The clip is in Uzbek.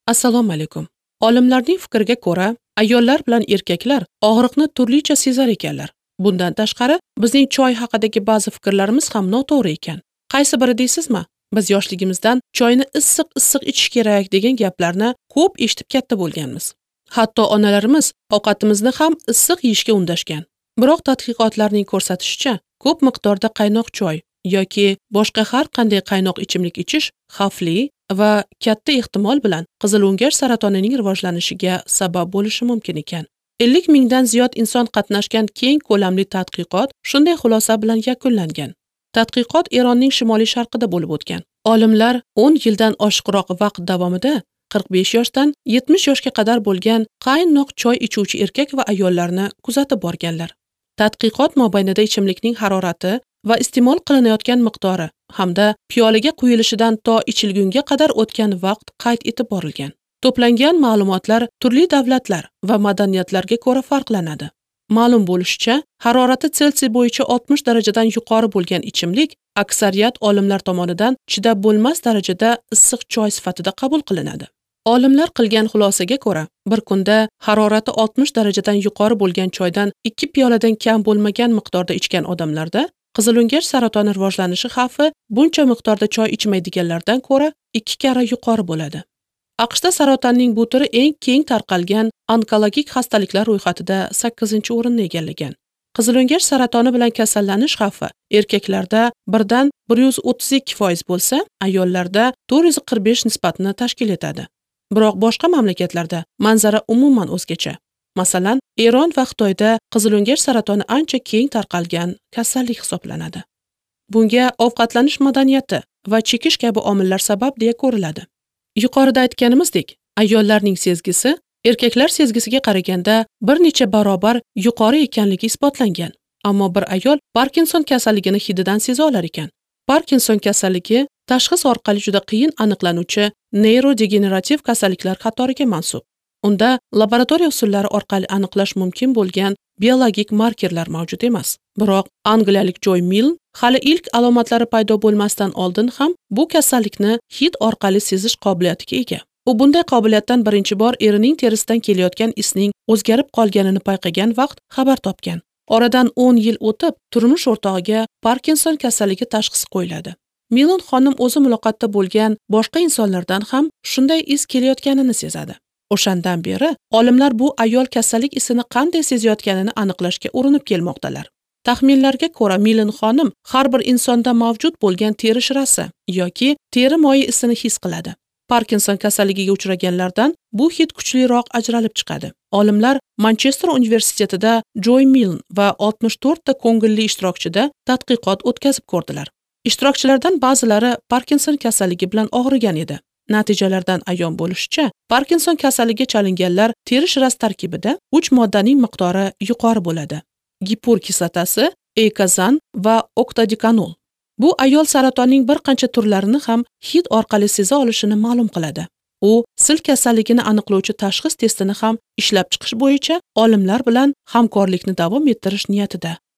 Assalomu alaykum. Olimlarning fikriga ko'ra, ayollar bilan erkaklar og'riqni turlicha sezar ekanlar. Bundan tashqari, bizning choy haqidagi ba'zi fikrlarimiz ham noto'g'ri ekan. Qaysi biri deysizmi? Biz yoshligimizdan choyni issiq ichish kerak degan gaplarni ko'p eshitib katta bo'lganmiz. Hatto onalarimiz ovqatimizni ham issiq yeyishga undashgan. Biroq tadqiqotlarning ko'rsatishicha, ko'p miqdorda qaynoq choy yoki boshqa har qanday qaynoq ichimlik ichish xavfli va katta ehtimol bilan qizilo'ngach saratonining rivojlanishiga sabab bo'lishi mumkin ekan. 50 mingdan ziyod inson qatnashgan keng ko'lamli tadqiqot shunday xulosa bilan yakunlangan. Tadqiqot Eronning shimoliy-sharqida bo'lib o'tgan. Olimlar 10 yildan oshiqroq vaqt davomida 45 yoshdan 70 yoshga qadar bo'lgan qaynoq choy ichuvchi erkak va ayollarni kuzatib borganlar. Tadqiqot mobaynida ichimlikning harorati va iste'mol qilinayotgan miqdori hamda piyolaga quyilishidan to ichilgunga qadar o'tgan vaqt qayd etib borilgan. To'plangan ma'lumotlar turli davlatlar va madaniyatlarga ko'ra farqlanadi. Ma'lum bo'lishicha, harorati Selsiy bo'yicha 60 darajadan yuqori bo'lgan ichimlik aksariyat olimlar tomonidan chidab bo'lmas darajada issiq choy sifatida qabul qilinadi. Olimlar qilgan xulosaga ko'ra, bir kunda harorati 60 darajadan yuqori bo'lgan choydan 2 piyoladan kam bo'lmagan miqdorda ichgan odamlarda qizilo'ngach saratoni rivojlanishi xavfi buncha miqdorda choy ichmaydiganlardan ko'ra 2 karra yuqori bo'ladi. AQShda saratonning bu turi eng keng tarqalgan onkologik xastaliklar ro'yxatida 8-o'rinni egallagan. Qizilo'ngach saratoni bilan kasallanish xavfi erkaklarda 1:132% bo'lsa, ayollarda 445 nisbatni tashkil etadi. Biroq boshqa mamlakatlarda manzara umuman o'zgacha. Masalan, Eron va Xitoyda qizilo'ngach saratoni ancha keng tarqalgan kasallik hisoblanadi. Bunga ovqatlanish madaniyati va chekish kabi omillar sabab deya ko'riladi. Yuqorida aytganimizdek, ayollarning sezgisi erkaklar sezgisiga qaraganda bir necha barobar yuqori ekanligi isbotlangan. Ammo bir ayol Parkinson kasalligini hididan seza olar ekan. Parkinson kasalligi tashxis orqali juda qiyin aniqlanuvchi neyrodegenerativ kasalliklar qatoriga mansub. Unda laboratoriya usullari orqali aniqlash mumkin bo'lgan biologik markerlar mavjud emas. Biroq angliyalik Joy Milne hali ilk alomatlari paydo bo'lmasdan oldin ham bu kasallikni hid orqali sezish qobiliyatiga ega. U bunday qobiliyatdan birinchi bor erining terisidan kelayotgan isning o'zgarib qolganini payqagan vaqt xabar topgan. Oradan 10 yil o'tib, turmush o'rtog'iga Parkinson kasalligi tashxisi qo'yiladi. Milne xonim o'zi muloqotda bo'lgan boshqa insonlardan ham shunday is kelayotganini sezadi. O'shandan beri olimlar bu ayol kasallik isini qanday sezayotganini aniqlashga urinib kelmoqdalar. Taxminlarga ko'ra, Milne xonim har bir insonda mavjud bo'lgan teri shirasi yoki teri moyi isini his qiladi. Parkinson kasalligiga uchraganlardan bu hid kuchliroq ajralib chiqadi. Olimlar Manchester universitetida Joy Milne va 64 ta ko'ngilli ishtirokchida tadqiqot o'tkazib ko'rdilar. Ishtirokchilardan ba'zilari Parkinson kasalligi bilan og'rigan edi. Natijalardan ayon bo'lishicha, Parkinson kasalligiga chalinganlar teri shirasi tarkibida 3 moddaning miqdori yuqori bo'ladi. Gipur kislotasi, eykazan va oktadekanol. Bu ayol saratonning bir qancha turlarini ham hid orqali seza olishini ma'lum qiladi. U sil kasalligini aniqlovchi tashxis testini ham ishlab chiqish bo'yicha olimlar bilan hamkorlikni davom ettirish niyatida.